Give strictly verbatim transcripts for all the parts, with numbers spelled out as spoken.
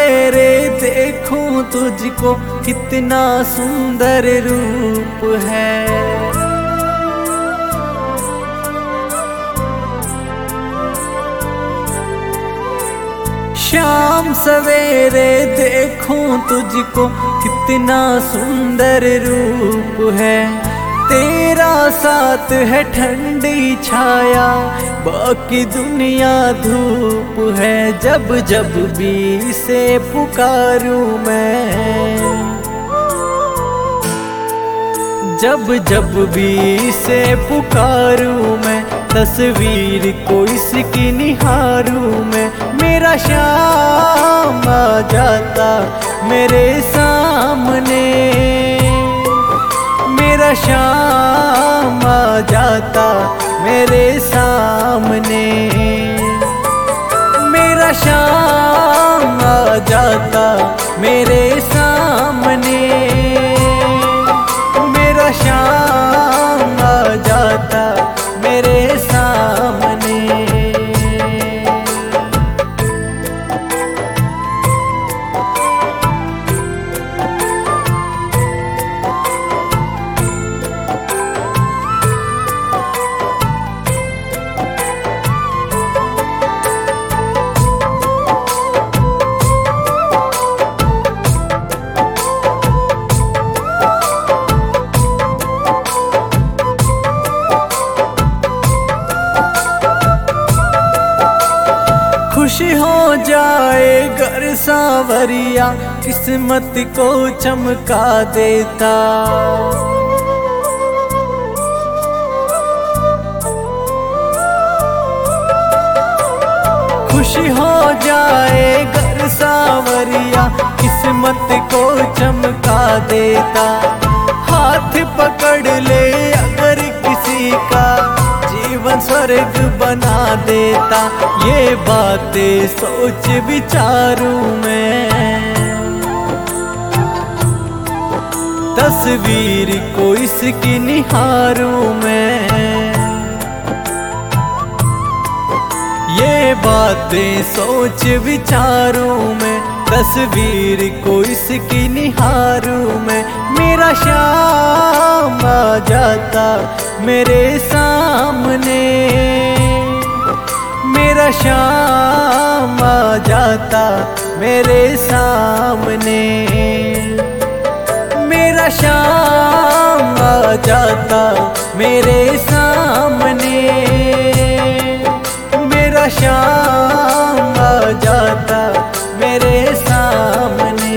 सवेरे देखूं तुझको कितना सुंदर रूप है। शाम सवेरे देखूं तुझको कितना सुंदर रूप है। तेरा साथ है ठंडी छाया, बाकी दुनिया धूप है। जब जब भी से पुकारूं मैं, जब जब भी से पुकारूं मैं, तस्वीर को इसकी निहारूं मैं। मेरा शाम आ जाता मेरे सामने, मेरा शाम आ जाता मेरे सामने, मेरा शाम आ जाता मेरे सामने, मेरा शाम आ जाता मेरे सामने। खुश हो जाए घर सांवरिया, किस्मत को चमका देता। खुश हो जाए घर सांवरिया, किस्मत को चमका देता। हाथ पकड़ ले अगर किसी का, जीवन स्वर्ग बना देता। ये बातें सोच विचारूं मैं, तस्वीर को इसकी निहारूं मैं। ये बातें सोच विचारूं मैं, तस्वीर को इसकी निहारूं मैं। मेरा शाम आ जाता मेरे सामने, मेरा शाम आ जाता मेरे सामने, मेरा शाम आ जाता मेरे सामने, मेरा शाम आ जाता मेरे सामने।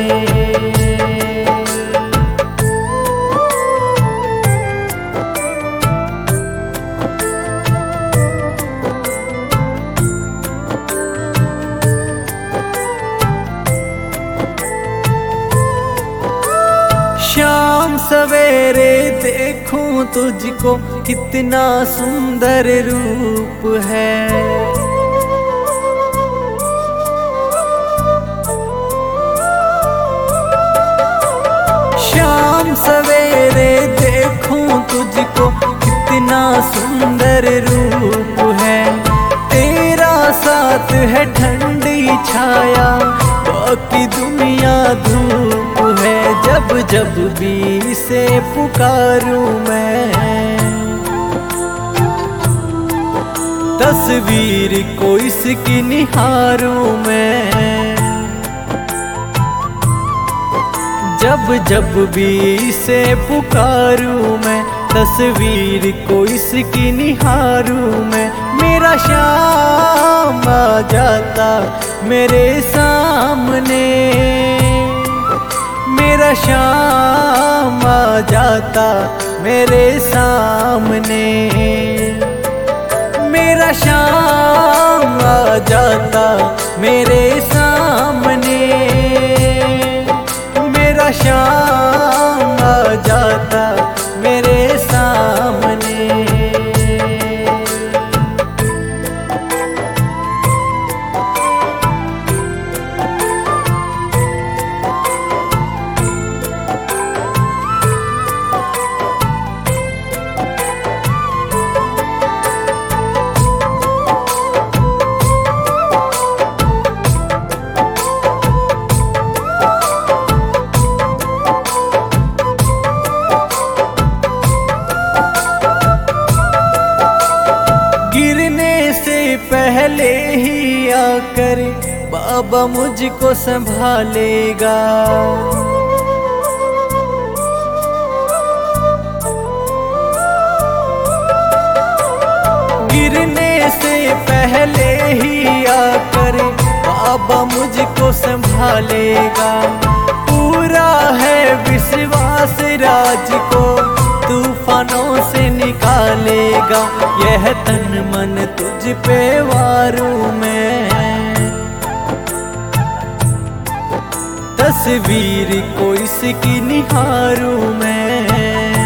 शाम सवेरे देखूं तुझको कितना सुंदर रूप है। शाम सवेरे देखूं तुझको कितना सुंदर रूप है। तेरा साथ है ठंडी छाया, बाकी दुनिया धूप है। जब जब भी से पुकारूं मैं, तस्वीर को इसकी निहारूं मैं। जब जब भी से पुकारूं मैं, तस्वीर को इसकी निहारूं मैं। मेरा शाम आ जाता मेरे सामने, मेरा शाम आ जाता मेरे सामने, मेरा शाम आ जाता मेरे सामने, मेरा शाम आ जाता मेरे सामने। पहले ही आकर बाबा मुझको संभालेगा। गिरने से पहले ही आकर बाबा मुझको संभालेगा। पूरा है विश्वास राज को तूफानों से निकालेगा। यह तन मन तुझ पे वारू मैं, तस्वीर को इसकी निहारूं मैं।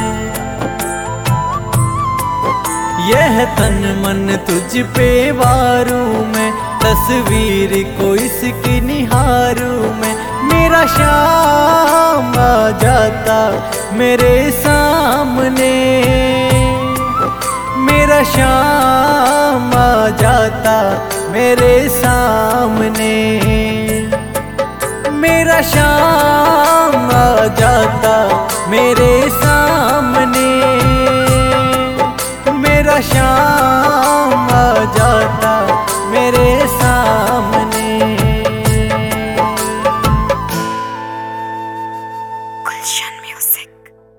यह तन मन तुझ पे वारूं मैं, तस्वीर को इसकी निहारूं मैं। मेरा शाम आ जाता मेरे सामने, मेरा शाम आ जाता मेरे सामने, मेरा शाम आ जाता मेरे सामने।